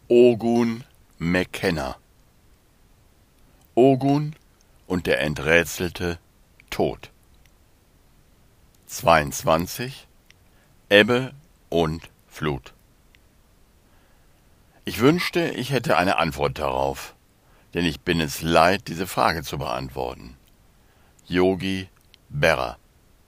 Ogun McKenna. Ogun und der enträtselte Tod. 22. Ebbe und Flut. Ich wünschte, ich hätte eine Antwort darauf, denn ich bin es leid, diese Frage zu beantworten. Yogi Berra.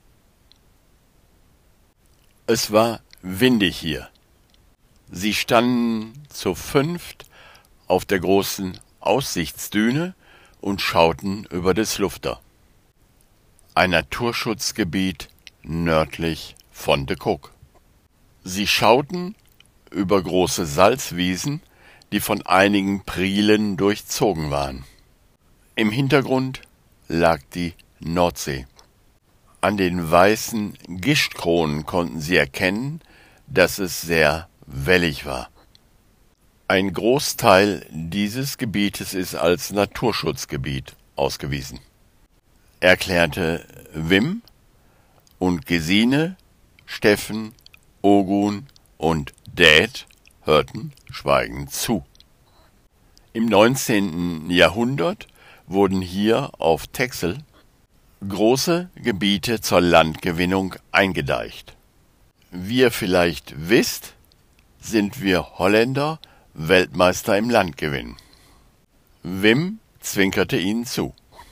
Es war windig hier. Sie standen zu fünft auf der großen Aussichtsdüne und schauten über des Lufter, ein Naturschutzgebiet nördlich von de Kock. Sie schauten über große Salzwiesen, die von einigen Prielen durchzogen waren. Im Hintergrund lag die Nordsee. An den weißen Gischtkronen konnten sie erkennen, dass es sehr wellig war. Ein Großteil dieses Gebietes ist als Naturschutzgebiet ausgewiesen, erklärte Wim, und Gesine, Steffen, Ogun und Dät hörten schweigend zu. Im 19. Jahrhundert wurden hier auf Texel große Gebiete zur Landgewinnung eingedeicht. Wie ihr vielleicht wisst, sind wir Holländer Weltmeister im Landgewinn. Wim zwinkerte ihnen zu.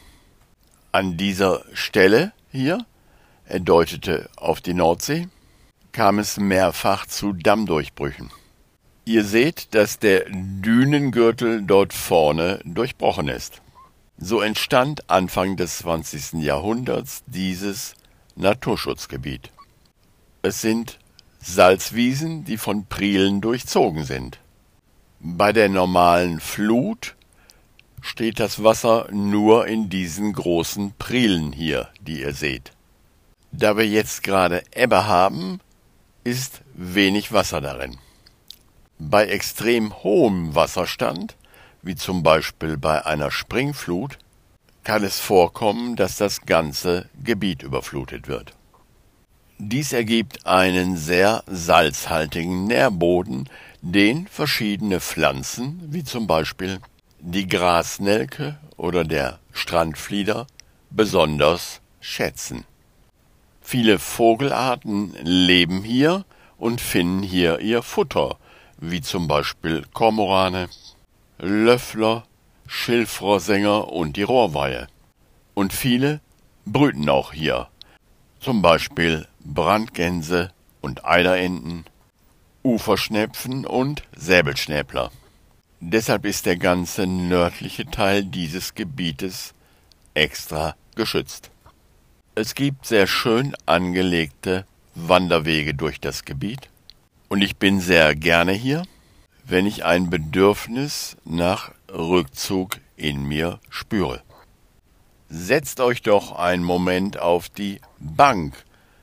An dieser Stelle hier, er deutete auf die Nordsee, kam es mehrfach zu Dammdurchbrüchen. Ihr seht, dass der Dünengürtel dort vorne durchbrochen ist. So entstand Anfang des 20. Jahrhunderts dieses Naturschutzgebiet. Es sind Salzwiesen, die von Prielen durchzogen sind. Bei der normalen Flut steht das Wasser nur in diesen großen Prielen hier, die ihr seht. Da wir jetzt gerade Ebbe haben, ist wenig Wasser darin. Bei extrem hohem Wasserstand, wie zum Beispiel bei einer Springflut, kann es vorkommen, dass das ganze Gebiet überflutet wird. Dies ergibt einen sehr salzhaltigen Nährboden, den verschiedene Pflanzen, wie zum Beispiel die Grasnelke oder der Strandflieder, besonders schätzen. Viele Vogelarten leben hier und finden hier ihr Futter, wie zum Beispiel Kormorane, Löffler, Schilfrohrsänger und die Rohrweihe. Und viele brüten auch hier, zum Beispiel Brandgänse und Eiderenten, Uferschnepfen und Säbelschnäbler. Deshalb ist der ganze nördliche Teil dieses Gebietes extra geschützt. Es gibt sehr schön angelegte Wanderwege durch das Gebiet und ich bin sehr gerne hier, wenn ich ein Bedürfnis nach Rückzug in mir spüre. Setzt euch doch einen Moment auf die Bank.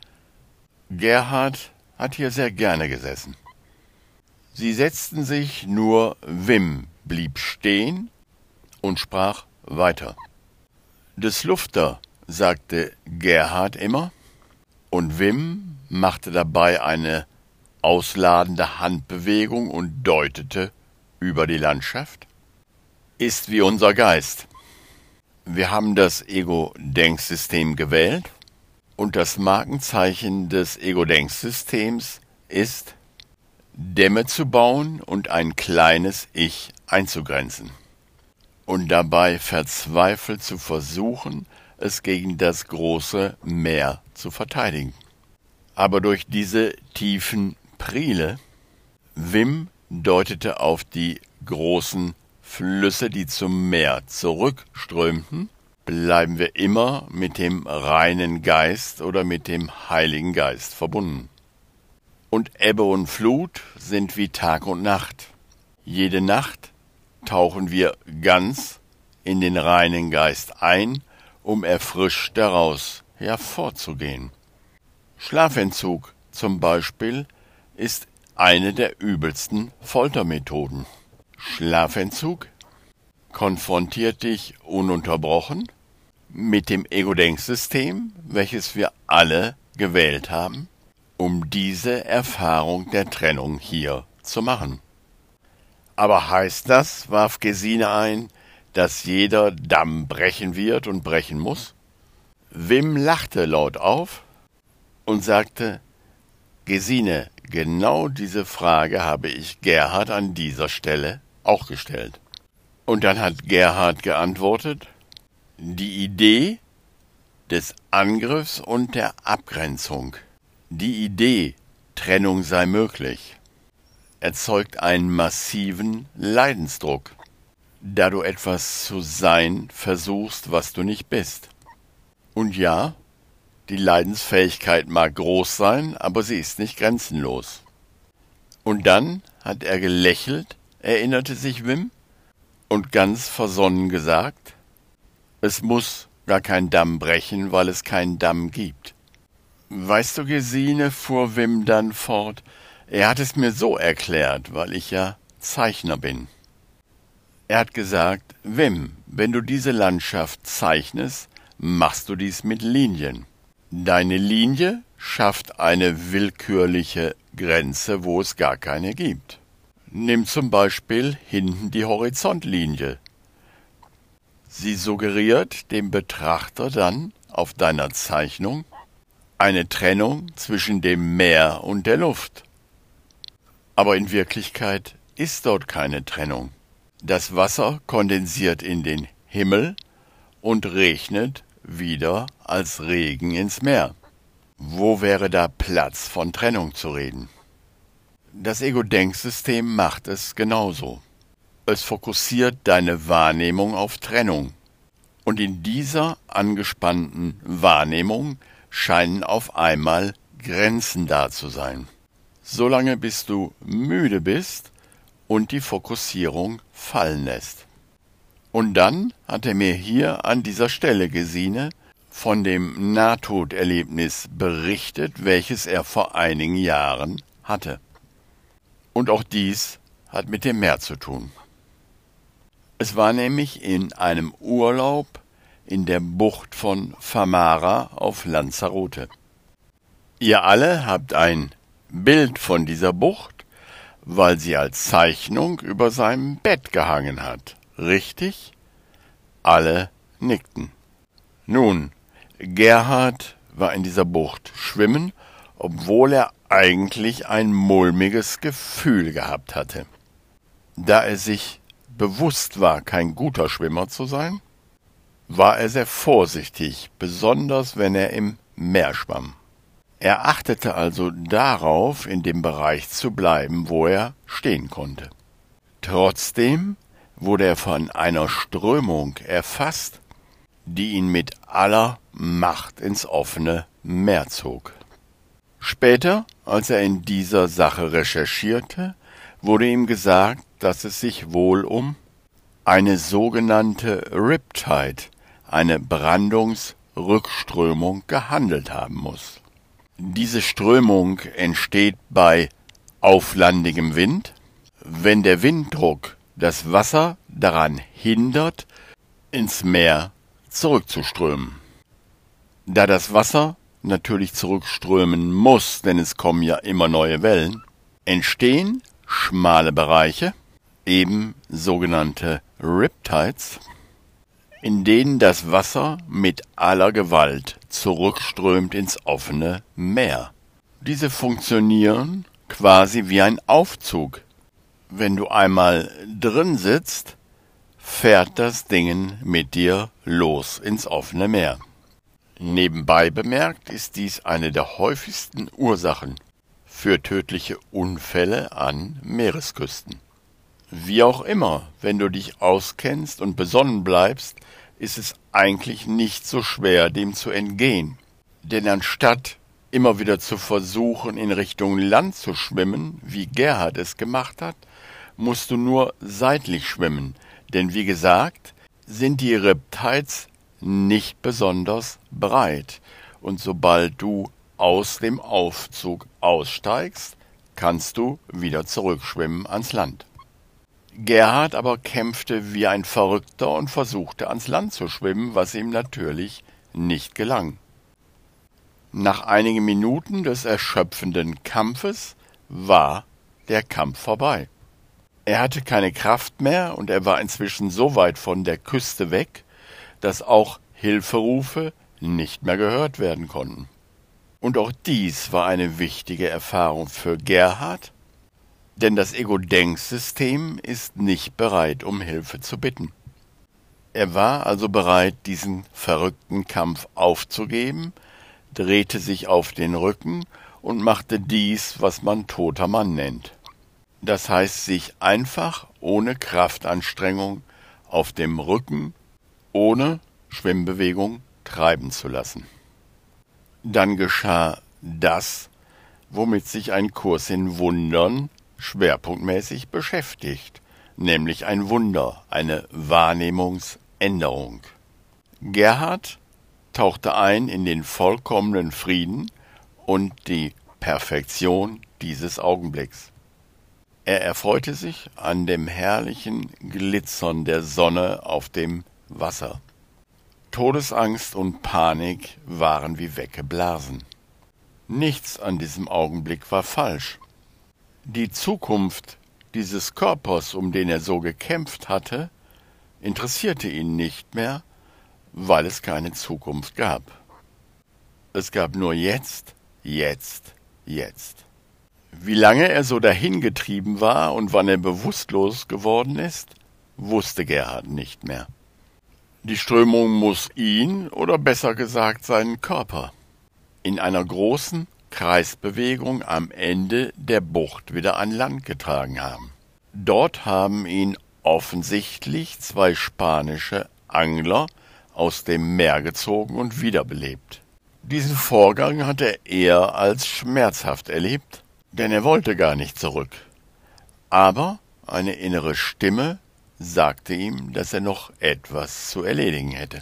Gerhard hat hier sehr gerne gesessen. Sie setzten sich, nur Wim blieb stehen und sprach weiter. Des Lufter, sagte Gerhard immer, und Wim machte dabei eine ausladende Handbewegung und deutete über die Landschaft, ist wie unser Geist. Wir haben das Ego-Denksystem gewählt und das Markenzeichen des Ego-Denksystems ist, Dämme zu bauen und ein kleines Ich einzugrenzen und dabei verzweifelt zu versuchen, es gegen das große Meer zu verteidigen. Aber durch diese tiefen Priele, Wim deutete auf die großen Flüsse, die zum Meer zurückströmten, bleiben wir immer mit dem reinen Geist oder mit dem Heiligen Geist verbunden. Und Ebbe und Flut sind wie Tag und Nacht. Jede Nacht tauchen wir ganz in den reinen Geist ein, um erfrischt daraus hervorzugehen. Schlafentzug zum Beispiel ist eine der übelsten Foltermethoden. Schlafentzug konfrontiert dich ununterbrochen mit dem Ego-Denksystem, welches wir alle gewählt haben, um diese Erfahrung der Trennung hier zu machen. Aber heißt das, warf Gesine ein, dass jeder Damm brechen wird und brechen muss? Wim lachte laut auf und sagte, Gesine, genau diese Frage habe ich Gerhard an dieser Stelle auch gestellt. Und dann hat Gerhard geantwortet, die Idee des Angriffs und der Abgrenzung, die Idee, Trennung sei möglich, erzeugt einen massiven Leidensdruck, da du etwas zu sein versuchst, was du nicht bist. Und ja, die Leidensfähigkeit mag groß sein, aber sie ist nicht grenzenlos. Und dann hat er gelächelt, erinnerte sich Wim, und ganz versonnen gesagt, es muss gar kein Damm brechen, weil es keinen Damm gibt. Weißt du, Gesine, fuhr Wim dann fort, er hat es mir so erklärt, weil ich ja Zeichner bin. Er hat gesagt, Wim, wenn du diese Landschaft zeichnest, machst du dies mit Linien. Deine Linie schafft eine willkürliche Grenze, wo es gar keine gibt. Nimm zum Beispiel hinten die Horizontlinie. Sie suggeriert dem Betrachter dann auf deiner Zeichnung eine Trennung zwischen dem Meer und der Luft. Aber in Wirklichkeit ist dort keine Trennung. Das Wasser kondensiert in den Himmel und regnet wieder als Regen ins Meer. Wo wäre da Platz von Trennung zu reden? Das Ego-Denksystem macht es genauso. Es fokussiert deine Wahrnehmung auf Trennung. Und in dieser angespannten Wahrnehmung scheinen auf einmal Grenzen da zu sein. Solange bis du müde bist und die Fokussierung fallen lässt. Und dann hat er mir hier an dieser Stelle, Gesine, von dem Nahtoderlebnis berichtet, welches er vor einigen Jahren hatte. Und auch dies hat mit dem Meer zu tun. Es war nämlich in einem Urlaub in der Bucht von Famara auf Lanzarote. Ihr alle habt ein Bild von dieser Bucht, weil sie als Zeichnung über seinem Bett gehangen hat. Richtig? Alle nickten. Nun, Gerhard war in dieser Bucht schwimmen, obwohl er eigentlich ein mulmiges Gefühl gehabt hatte. Da er sich bewusst war, kein guter Schwimmer zu sein, war er sehr vorsichtig, besonders wenn er im Meer schwamm. Er achtete also darauf, in dem Bereich zu bleiben, wo er stehen konnte. Trotzdem wurde er von einer Strömung erfasst, die ihn mit aller Macht ins offene Meer zog. Später, als er in dieser Sache recherchierte, wurde ihm gesagt, dass es sich wohl um eine sogenannte Riptide, eine Brandungsrückströmung, gehandelt haben muss. Diese Strömung entsteht bei auflandigem Wind, wenn der Winddruck das Wasser daran hindert, ins Meer zurückzuströmen. Da das Wasser natürlich zurückströmen muss, denn es kommen ja immer neue Wellen, entstehen schmale Bereiche, eben sogenannte Riptides, in denen das Wasser mit aller Gewalt zurückströmt ins offene Meer. Diese funktionieren quasi wie ein Aufzug. Wenn du einmal drin sitzt, fährt das Ding mit dir los ins offene Meer. Nebenbei bemerkt ist dies eine der häufigsten Ursachen für tödliche Unfälle an Meeresküsten. Wie auch immer, wenn du dich auskennst und besonnen bleibst, ist es eigentlich nicht so schwer, dem zu entgehen. Denn anstatt immer wieder zu versuchen, in Richtung Land zu schwimmen, wie Gerhard es gemacht hat, musst du nur seitlich schwimmen. Denn wie gesagt, sind die Riptides nicht besonders breit. Und sobald du aus dem Aufzug aussteigst, kannst du wieder zurückschwimmen ans Land. Gerhard aber kämpfte wie ein Verrückter und versuchte ans Land zu schwimmen, was ihm natürlich nicht gelang. Nach einigen Minuten des erschöpfenden Kampfes war der Kampf vorbei. Er hatte keine Kraft mehr und er war inzwischen so weit von der Küste weg, dass auch Hilferufe nicht mehr gehört werden konnten. Und auch dies war eine wichtige Erfahrung für Gerhard, denn das Ego-Denksystem ist nicht bereit, um Hilfe zu bitten. Er war also bereit, diesen verrückten Kampf aufzugeben, drehte sich auf den Rücken und machte dies, was man toter Mann nennt. Das heißt, sich einfach ohne Kraftanstrengung auf dem Rücken, ohne Schwimmbewegung treiben zu lassen. Dann geschah das, womit sich ein Kurs in Wundern schwerpunktmäßig beschäftigt, nämlich ein Wunder, eine Wahrnehmungsänderung. Gerhard tauchte ein in den vollkommenen Frieden und die Perfektion dieses Augenblicks. Er erfreute sich an dem herrlichen Glitzern der Sonne auf dem Wasser. Todesangst und Panik waren wie weggeblasen. Nichts an diesem Augenblick war falsch. Die Zukunft dieses Körpers, um den er so gekämpft hatte, interessierte ihn nicht mehr, weil es keine Zukunft gab. Es gab nur jetzt, jetzt, jetzt. Wie lange er so dahingetrieben war und wann er bewusstlos geworden ist, wusste Gerhard nicht mehr. Die Strömung muss ihn, oder besser gesagt seinen Körper, in einer großen Kreisbewegung am Ende der Bucht wieder an Land getragen haben. Dort haben ihn offensichtlich zwei spanische Angler aus dem Meer gezogen und wiederbelebt. Diesen Vorgang hat er eher als schmerzhaft erlebt, denn er wollte gar nicht zurück. Aber eine innere Stimme sagte ihm, dass er noch etwas zu erledigen hätte.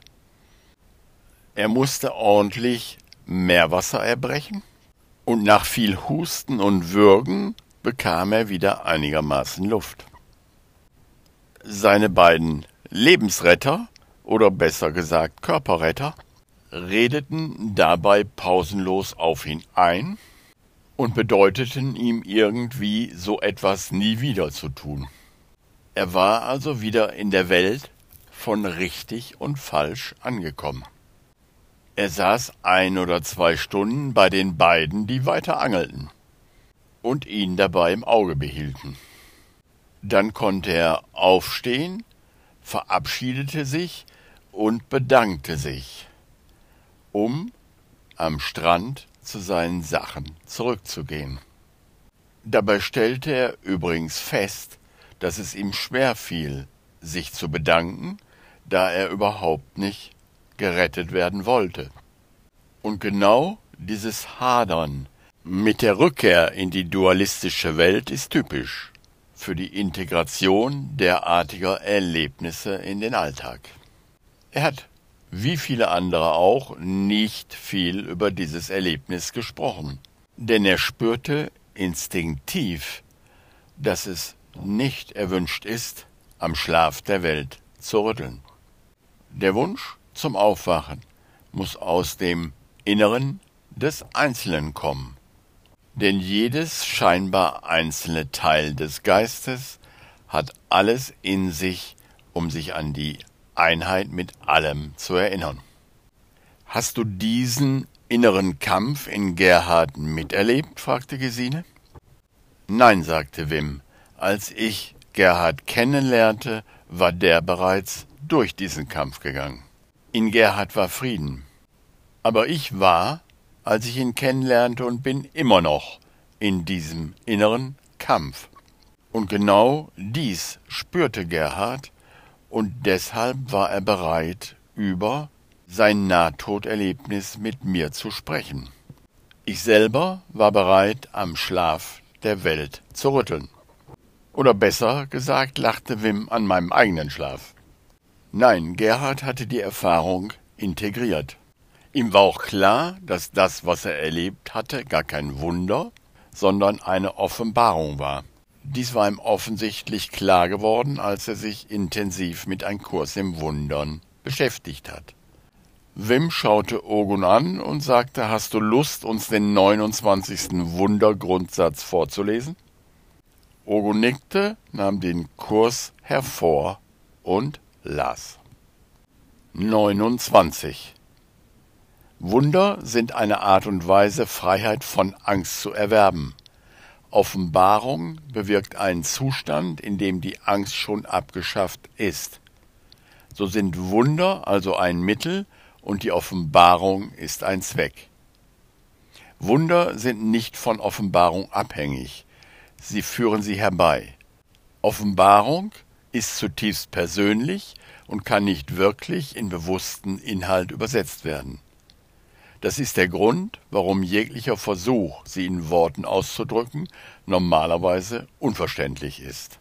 Er musste ordentlich Meerwasser erbrechen, und nach viel Husten und Würgen bekam er wieder einigermaßen Luft. Seine beiden Lebensretter, oder besser gesagt Körperretter, redeten dabei pausenlos auf ihn ein und bedeuteten ihm irgendwie so etwas nie wieder zu tun. Er war also wieder in der Welt von richtig und falsch angekommen. Er saß 1 oder 2 Stunden bei den beiden, die weiter angelten und ihn dabei im Auge behielten. Dann konnte er aufstehen, verabschiedete sich und bedankte sich, um am Strand zu seinen Sachen zurückzugehen. Dabei stellte er übrigens fest, dass es ihm schwer fiel, sich zu bedanken, da er überhaupt nicht gerettet werden wollte. Und genau dieses Hadern mit der Rückkehr in die dualistische Welt ist typisch für die Integration derartiger Erlebnisse in den Alltag. Er hat, wie viele andere auch, nicht viel über dieses Erlebnis gesprochen, denn er spürte instinktiv, dass es nicht erwünscht ist, am Schlaf der Welt zu rütteln. Der Wunsch zum Aufwachen muss aus dem Inneren des Einzelnen kommen, denn jedes scheinbar einzelne Teil des Geistes hat alles in sich, um sich an die Einheit mit allem zu erinnern. »Hast du diesen inneren Kampf in Gerhard miterlebt?« fragte Gesine. »Nein«, sagte Wim. »Als ich Gerhard kennenlernte, war der bereits durch diesen Kampf gegangen. In Gerhard war Frieden. Aber ich war, als ich ihn kennenlernte, und bin immer noch in diesem inneren Kampf. Und genau dies spürte Gerhard, und deshalb war er bereit, über sein Nahtoderlebnis mit mir zu sprechen. Ich selber war bereit, am Schlaf der Welt zu rütteln. Oder besser gesagt, lachte Wim an meinem eigenen Schlaf. Nein, Gerhard hatte die Erfahrung integriert. Ihm war auch klar, dass das, was er erlebt hatte, gar kein Wunder, sondern eine Offenbarung war. Dies war ihm offensichtlich klar geworden, als er sich intensiv mit einem Kurs im Wundern beschäftigt hat. Wim schaute Ogun an und sagte, hast du Lust, uns den 29. Wundergrundsatz vorzulesen? Ogo nickte, nahm den Kurs hervor und las. 29. Wunder sind eine Art und Weise, Freiheit von Angst zu erwerben. Offenbarung bewirkt einen Zustand, in dem die Angst schon abgeschafft ist. So sind Wunder also ein Mittel und die Offenbarung ist ein Zweck. Wunder sind nicht von Offenbarung abhängig, sie führen sie herbei. Offenbarung ist zutiefst persönlich und kann nicht wirklich in bewussten Inhalt übersetzt werden. Das ist der Grund, warum jeglicher Versuch, sie in Worten auszudrücken, normalerweise unverständlich ist.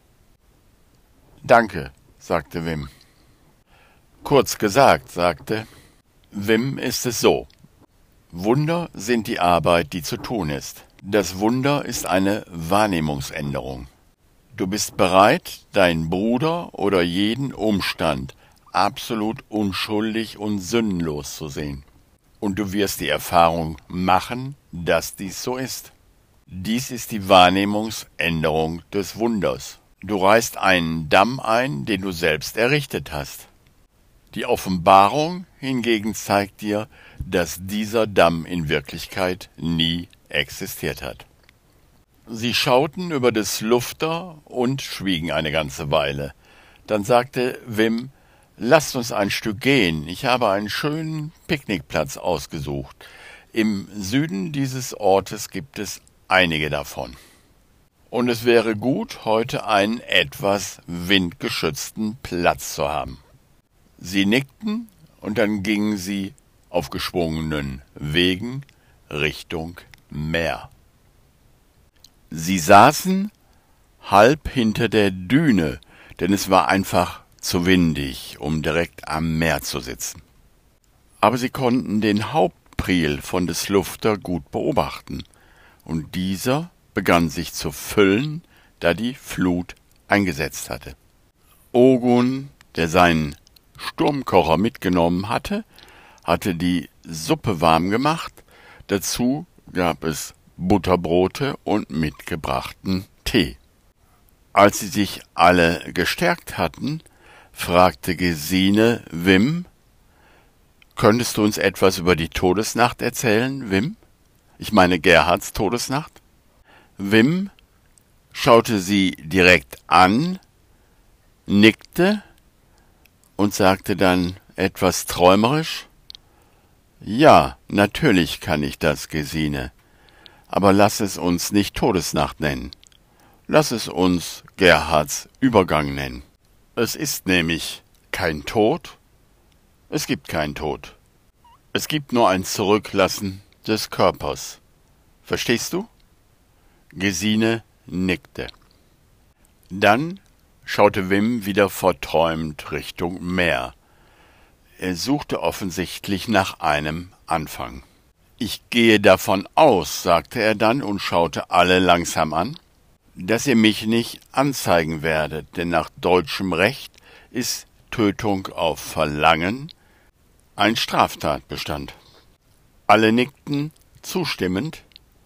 »Danke«, sagte Wim. Kurz gesagt, sagte Wim, ist es so. Wunder sind die Arbeit, die zu tun ist. Das Wunder ist eine Wahrnehmungsänderung. Du bist bereit, deinen Bruder oder jeden Umstand absolut unschuldig und sündenlos zu sehen. Und du wirst die Erfahrung machen, dass dies so ist. Dies ist die Wahrnehmungsänderung des Wunders. Du reißt einen Damm ein, den du selbst errichtet hast. Die Offenbarung hingegen zeigt dir, dass dieser Damm in Wirklichkeit nie existiert hat. Sie schauten über des Lufter und schwiegen eine ganze Weile. Dann sagte Wim: »Lasst uns ein Stück gehen. Ich habe einen schönen Picknickplatz ausgesucht. Im Süden dieses Ortes gibt es einige davon. Und es wäre gut, heute einen etwas windgeschützten Platz zu haben.« Sie nickten und dann gingen sie auf geschwungenen Wegen Richtung Meer. Sie saßen halb hinter der Düne, denn es war einfach zu windig, um direkt am Meer zu sitzen. Aber sie konnten den Hauptpriel von des Lufter gut beobachten, und dieser begann sich zu füllen, da die Flut eingesetzt hatte. Ogun, der seinen Sturmkocher mitgenommen hatte die Suppe warm gemacht, dazu gab es Butterbrote und mitgebrachten Tee. Als sie sich alle gestärkt hatten, fragte Gesine Wim: »Könntest du uns etwas über die Todesnacht erzählen, Wim? Ich meine Gerhards Todesnacht?« Wim schaute sie direkt an, nickte und sagte dann etwas träumerisch: »Ja, natürlich kann ich das, Gesine. Aber lass es uns nicht Todesnacht nennen. Lass es uns Gerhards Übergang nennen. Es ist nämlich kein Tod. Es gibt keinen Tod. Es gibt nur ein Zurücklassen des Körpers. Verstehst du?« Gesine nickte. Dann schaute Wim wieder verträumt Richtung Meer. Er suchte offensichtlich nach einem Anfang. »Ich gehe davon aus«, sagte er dann und schaute alle langsam an, »dass ihr mich nicht anzeigen werdet, denn nach deutschem Recht ist Tötung auf Verlangen ein Straftatbestand.« Alle nickten zustimmend,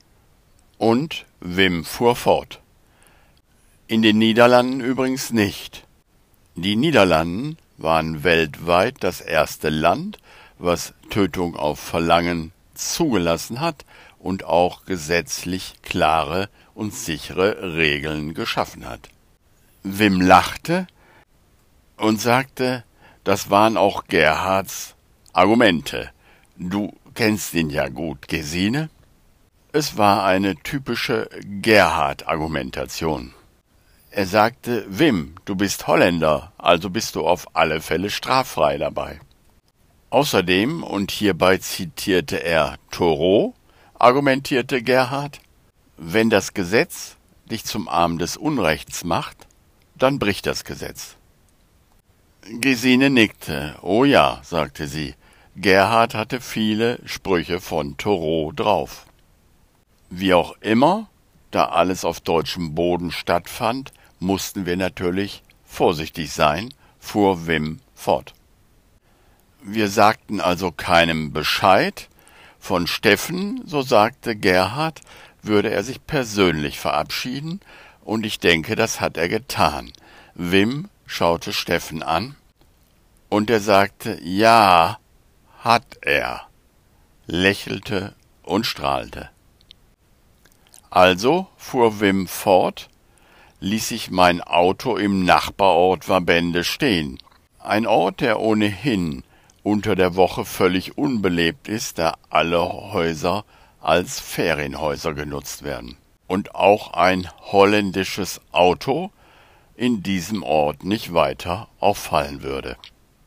und Wim fuhr fort. In den Niederlanden übrigens nicht. Die Niederlanden waren weltweit das erste Land, was Tötung auf Verlangen zugelassen hat und auch gesetzlich klare und sichere Regeln geschaffen hat. Wim lachte und sagte, das waren auch Gerhards Argumente. Du kennst ihn ja gut, Gesine. Es war eine typische Gerhard-Argumentation. Er sagte, Wim, du bist Holländer, also bist du auf alle Fälle straffrei dabei. Außerdem, und hierbei zitierte er Thoreau, argumentierte Gerhard, wenn das Gesetz dich zum Arm des Unrechts macht, dann bricht das Gesetz. Gesine nickte. Oh ja, sagte sie, Gerhard hatte viele Sprüche von Thoreau drauf. Wie auch immer, da alles auf deutschem Boden stattfand, mussten wir natürlich vorsichtig sein, fuhr Wim fort. Wir sagten also keinem Bescheid. Von Steffen, so sagte Gerhard, würde er sich persönlich verabschieden und ich denke, das hat er getan. Wim schaute Steffen an, und er sagte, ja, hat er, lächelte und strahlte. Also, fuhr Wim fort, ließ ich mein Auto im Nachbarort Wabende stehen. Ein Ort, der ohnehin unter der Woche völlig unbelebt ist, da alle Häuser als Ferienhäuser genutzt werden. Und auch ein holländisches Auto in diesem Ort nicht weiter auffallen würde.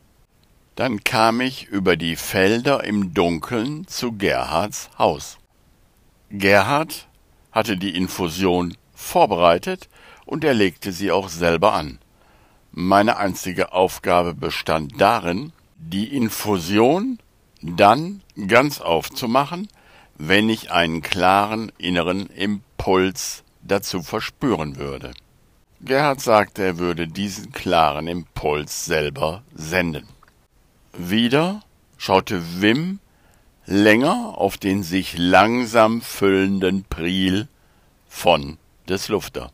Dann kam ich über die Felder im Dunkeln zu Gerhards Haus. Gerhard hatte die Infusion vorbereitet und er legte sie auch selber an. Meine einzige Aufgabe bestand darin, die Infusion dann ganz aufzumachen, wenn ich einen klaren inneren Impuls dazu verspüren würde. Gerhard sagte, er würde diesen klaren Impuls selber senden. Wieder schaute Wim länger auf den sich langsam füllenden Priel von des Lufter.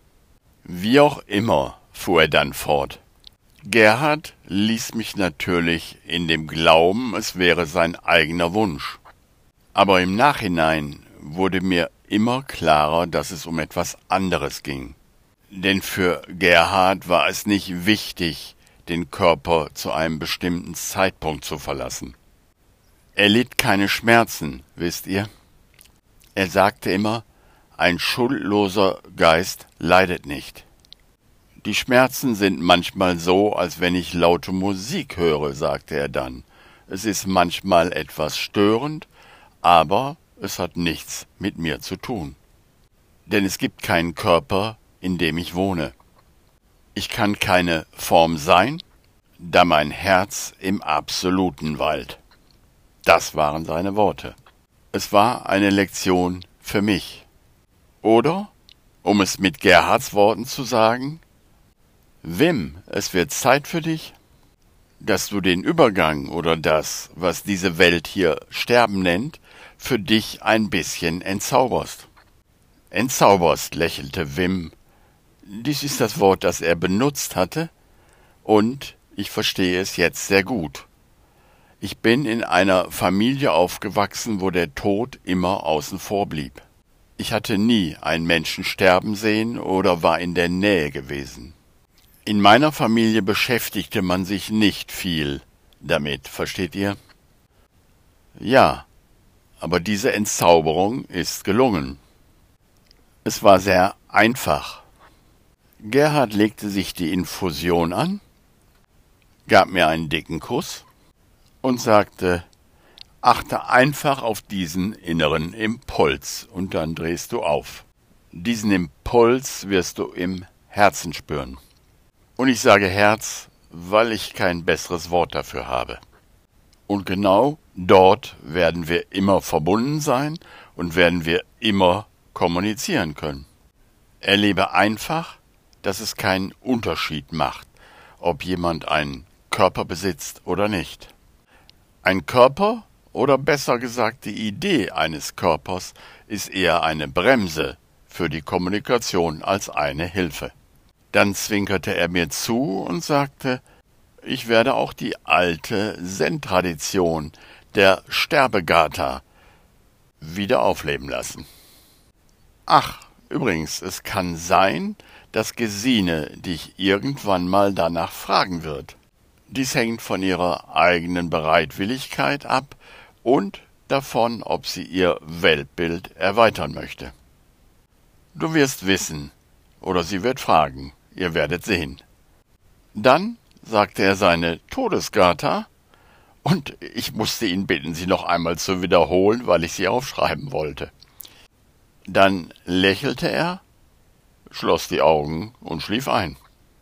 Wie auch immer, fuhr er dann fort. Gerhard ließ mich natürlich in dem Glauben, es wäre sein eigener Wunsch. Aber im Nachhinein wurde mir immer klarer, dass es um etwas anderes ging. Denn für Gerhard war es nicht wichtig, den Körper zu einem bestimmten Zeitpunkt zu verlassen. Er litt keine Schmerzen, wisst ihr? Er sagte immer, ein schuldloser Geist leidet nicht. Die Schmerzen sind manchmal so, als wenn ich laute Musik höre, sagte er dann. Es ist manchmal etwas störend, aber es hat nichts mit mir zu tun. Denn es gibt keinen Körper, in dem ich wohne. Ich kann keine Form sein, da mein Herz im Absoluten weilt. Das waren seine Worte. Es war eine Lektion für mich. Oder, um es mit Gerhards Worten zu sagen, Wim, es wird Zeit für dich, dass du den Übergang oder das, was diese Welt hier Sterben nennt, für dich ein bisschen entzauberst. Entzauberst, lächelte Wim. Dies ist das Wort, das er benutzt hatte, und ich verstehe es jetzt sehr gut. Ich bin in einer Familie aufgewachsen, wo der Tod immer außen vor blieb. Ich hatte nie einen Menschen sterben sehen oder war in der Nähe gewesen. In meiner Familie beschäftigte man sich nicht viel damit, versteht ihr? Ja, aber diese Entzauberung ist gelungen. Es war sehr einfach. Gerhard legte sich die Infusion an, gab mir einen dicken Kuss und sagte, achte einfach auf diesen inneren Impuls und dann drehst du auf. Diesen Impuls wirst du im Herzen spüren. Und ich sage Herz, weil ich kein besseres Wort dafür habe. Und genau dort werden wir immer verbunden sein und werden wir immer kommunizieren können. Erlebe einfach, dass es keinen Unterschied macht, ob jemand einen Körper besitzt oder nicht. Ein Körper, oder besser gesagt die Idee eines Körpers, ist eher eine Bremse für die Kommunikation als eine Hilfe. Dann zwinkerte er mir zu und sagte, ich werde auch die alte Zen-Tradition der Sterbegata wieder aufleben lassen. Ach, übrigens, es kann sein, dass Gesine dich irgendwann mal danach fragen wird. Dies hängt von ihrer eigenen Bereitwilligkeit ab und davon, ob sie ihr Weltbild erweitern möchte. Du wirst wissen, oder sie wird fragen, ihr werdet sehen. Dann sagte er seine Todesgata, und ich musste ihn bitten, sie noch einmal zu wiederholen, weil ich sie aufschreiben wollte. Dann lächelte er, schloss die Augen und schlief ein.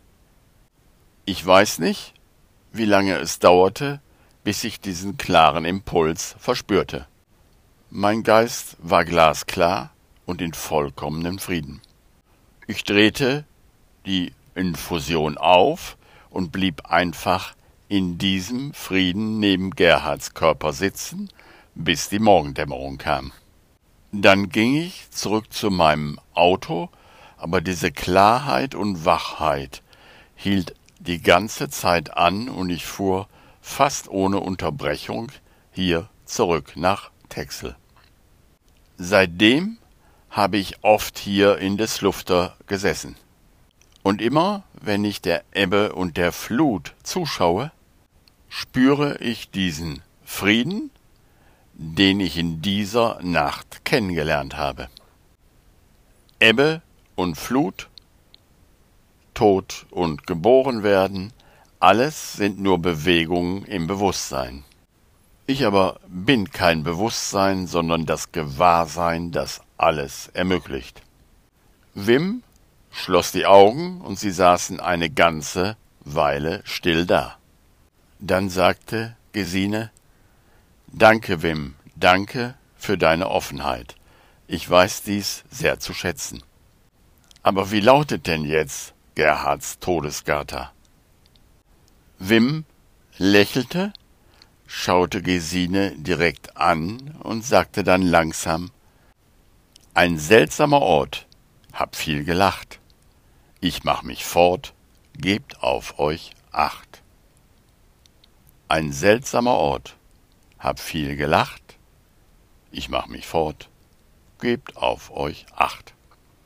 Ich weiß nicht, wie lange es dauerte, bis ich diesen klaren Impuls verspürte. Mein Geist war glasklar und in vollkommenem Frieden. Ich drehte die Infusion auf und blieb einfach in diesem Frieden neben Gerhards Körper sitzen, bis die Morgendämmerung kam. Dann ging ich zurück zu meinem Auto, aber diese Klarheit und Wachheit hielt die ganze Zeit an und ich fuhr fast ohne Unterbrechung hier zurück nach Texel. Seitdem habe ich oft hier in des Lufter gesessen. Und immer, wenn ich der Ebbe und der Flut zuschaue, spüre ich diesen Frieden, den ich in dieser Nacht kennengelernt habe. Ebbe und Flut, Tod und geboren werden, alles sind nur Bewegungen im Bewusstsein. Ich aber bin kein Bewusstsein, sondern das Gewahrsein, das alles ermöglicht. Wim schloss die Augen und sie saßen eine ganze Weile still da. Dann sagte Gesine: »Danke, Wim, danke für deine Offenheit. Ich weiß dies sehr zu schätzen.« »Aber wie lautet denn jetzt Gerhards Todesgata?« Wim lächelte, schaute Gesine direkt an und sagte dann langsam: »Ein seltsamer Ort, hab viel gelacht. Ich mach mich fort, gebt auf euch Acht.« Ein seltsamer Ort, hab viel gelacht. Ich mach mich fort, gebt auf euch Acht.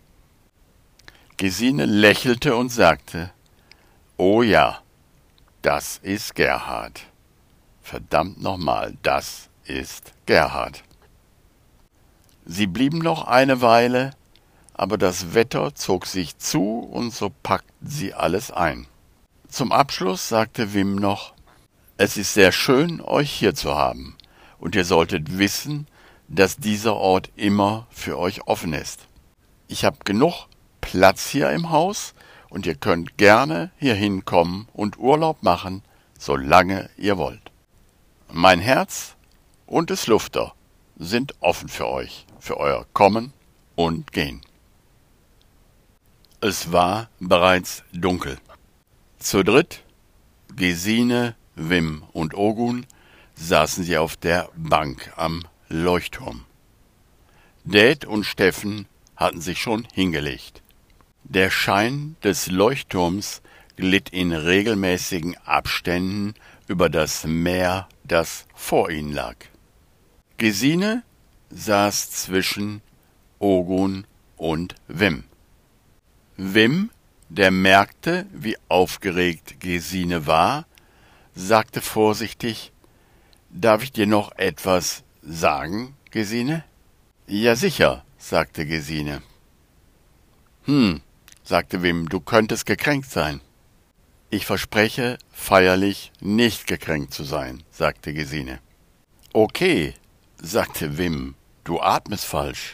Gesine lächelte und sagte: »Oh ja, das ist Gerhard. Verdammt nochmal, das ist Gerhard.« Sie blieben noch eine Weile, aber das Wetter zog sich zu und so packten sie alles ein. Zum Abschluss sagte Wim noch: »Es ist sehr schön, euch hier zu haben, und ihr solltet wissen, dass dieser Ort immer für euch offen ist. Ich habe genug Platz hier im Haus und ihr könnt gerne hier hinkommen und Urlaub machen, solange ihr wollt. Mein Herz und des Lufter sind offen für euch, für euer Kommen und Gehen.« Es war bereits dunkel. Zu dritt, Gesine, Wim und Ogun, saßen sie auf der Bank am Leuchtturm. Dät und Steffen hatten sich schon hingelegt. Der Schein des Leuchtturms glitt in regelmäßigen Abständen über das Meer, das vor ihnen lag. Gesine saß zwischen Ogun und Wim. Wim, der merkte, wie aufgeregt Gesine war, sagte vorsichtig: »Darf ich dir noch etwas sagen, Gesine?« »Ja, sicher«, sagte Gesine. Sagte Wim, »du könntest gekränkt sein.« »Ich verspreche, feierlich nicht gekränkt zu sein«, sagte Gesine. »Okay«, sagte Wim, »du atmest falsch.«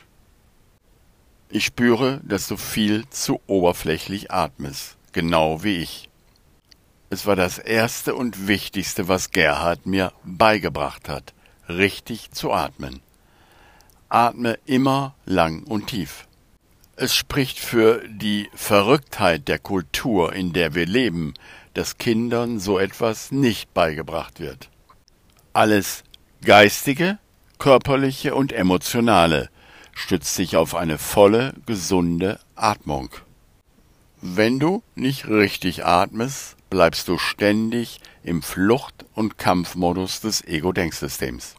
»Ich spüre, dass du viel zu oberflächlich atmest, genau wie ich.« Es war das Erste und Wichtigste, was Gerhard mir beigebracht hat, richtig zu atmen. Atme immer lang und tief. Es spricht für die Verrücktheit der Kultur, in der wir leben, dass Kindern so etwas nicht beigebracht wird. Alles Geistige, Körperliche und Emotionale stützt sich auf eine volle, gesunde Atmung. Wenn du nicht richtig atmest, bleibst du ständig im Flucht- und Kampfmodus des Ego-Denksystems.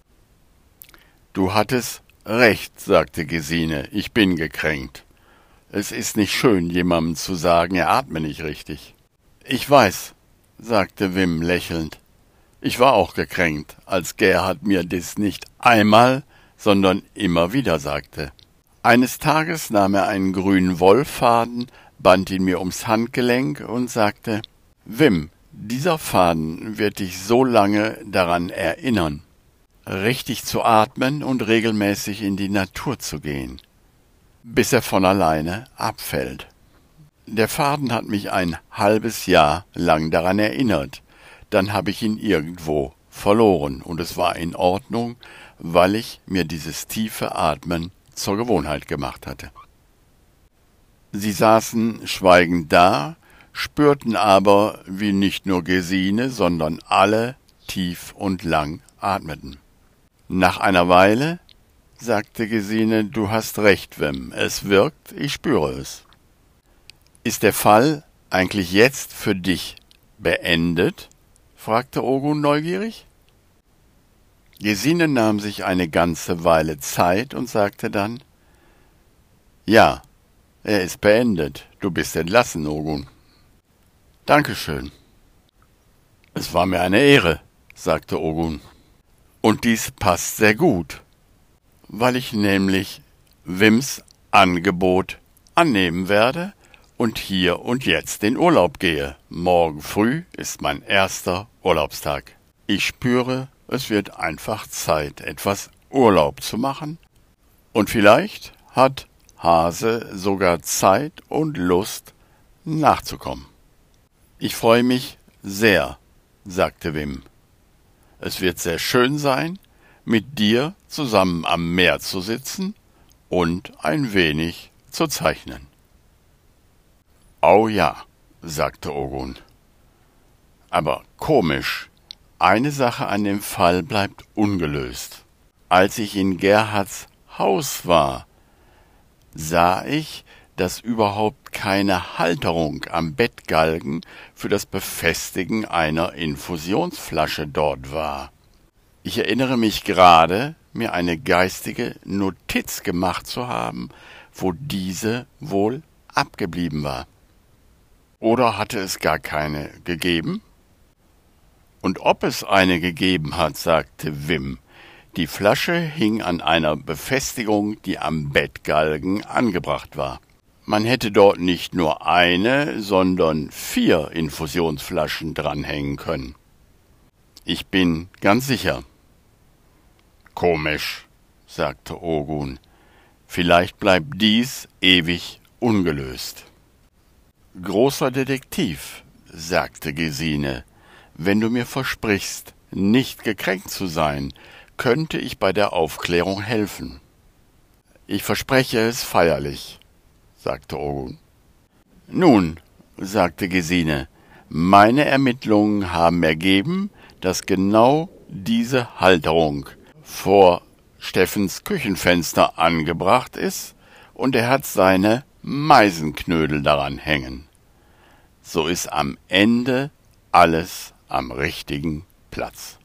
»Du hattest recht«, sagte Gesine, »ich bin gekränkt. Es ist nicht schön, jemandem zu sagen, er atme nicht richtig.« »Ich weiß«, sagte Wim lächelnd. »Ich war auch gekränkt, als Gerhard mir dies nicht einmal, sondern immer wieder sagte. Eines Tages nahm er einen grünen Wollfaden, band ihn mir ums Handgelenk und sagte: »Wim, dieser Faden wird dich so lange daran erinnern, richtig zu atmen und regelmäßig in die Natur zu gehen, bis er von alleine abfällt.« Der Faden hat mich ein halbes Jahr lang daran erinnert. Dann habe ich ihn irgendwo verloren und es war in Ordnung, weil ich mir dieses tiefe Atmen zur Gewohnheit gemacht hatte. Sie saßen schweigend da, spürten aber, wie nicht nur Gesine, sondern alle tief und lang atmeten. Nach einer Weile sagte Gesine: »Du hast recht, Wim, es wirkt, ich spüre es.« Ist der Fall eigentlich jetzt für dich beendet? Fragte Ogun neugierig. Gesine nahm sich eine ganze Weile Zeit und sagte dann: Ja, er ist beendet. Du bist entlassen, Ogun. Dankeschön. Es war mir eine Ehre, sagte Ogun. Und dies passt sehr gut, weil ich nämlich Wims Angebot annehmen werde und hier und jetzt in Urlaub gehe. Morgen früh ist mein erster Urlaubstag. Ich spüre, es wird einfach Zeit, etwas Urlaub zu machen. Und vielleicht hat Hase sogar Zeit und Lust, nachzukommen. Ich freue mich sehr, sagte Wim. Es wird sehr schön sein, mit dir zusammen am Meer zu sitzen und ein wenig zu zeichnen. Oh ja, sagte Ogun. Aber komisch, eine Sache an dem Fall bleibt ungelöst. Als ich in Gerhards Haus war, sah ich, dass überhaupt keine Halterung am Bettgalgen für das Befestigen einer Infusionsflasche dort war. Ich erinnere mich gerade, mir eine geistige Notiz gemacht zu haben, wo diese wohl abgeblieben war. Oder hatte es gar keine gegeben? Und ob es eine gegeben hat, sagte Wim. Die Flasche hing an einer Befestigung, die am Bettgalgen angebracht war. Man hätte dort nicht nur eine, sondern 4 Infusionsflaschen dranhängen können. Ich bin ganz sicher. Komisch, sagte Ogun. Vielleicht bleibt dies ewig ungelöst. Großer Detektiv, sagte Gesine, wenn du mir versprichst, nicht gekränkt zu sein, könnte ich bei der Aufklärung helfen. Ich verspreche es feierlich, sagte Ogun. Nun, sagte Gesine, meine Ermittlungen haben ergeben, dass genau diese Halterung vor Steffens Küchenfenster angebracht ist und er hat seine Meisenknödel daran hängen. So ist am Ende alles am richtigen Platz.